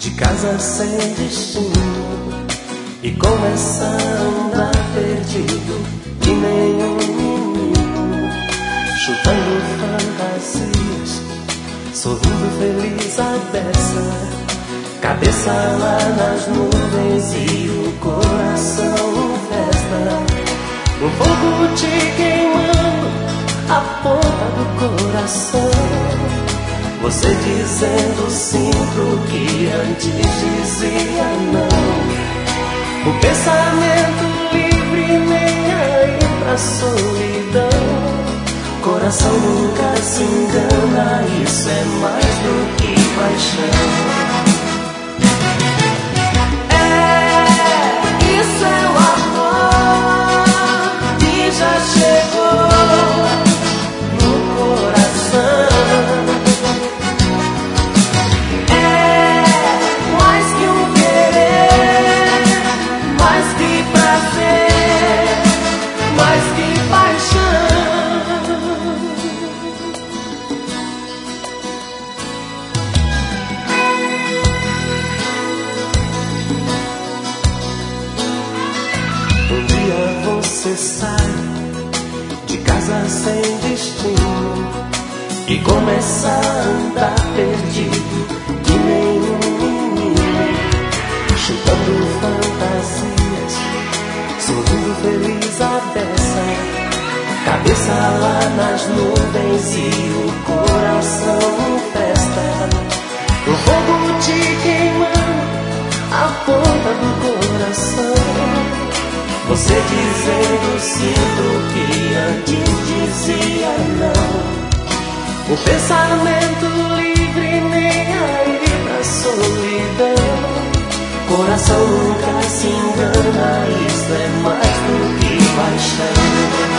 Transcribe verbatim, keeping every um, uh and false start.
de casa sem destino e começa a andar perdido que nem um menino, chutando fantasias, sorrindo feliz à beça, cabeça lá nas nuvens e o coração em festa. Um fogo te queimando a ponta do coração, você dizendo sim pro que antes dizia não. O pensamento livre nem aí pra solidão. Coração nunca se engana, isso é mais do que paixão. Já chegou no coração. É mais que um querer, mais que prazer, mais que paixão. Um dia você sai de casa sem destino e começa a andar perdido que nem um menino, chutando fantasias, sorrindo feliz à beça, cabeça lá nas nuvens e o coração em festa. O fogo te queimando a ponta do coração, você dizendo sim pro que antes dizia não. O pensamento livre nem aí pra solidão. Coração nunca se engana, isso é mais do que paixão.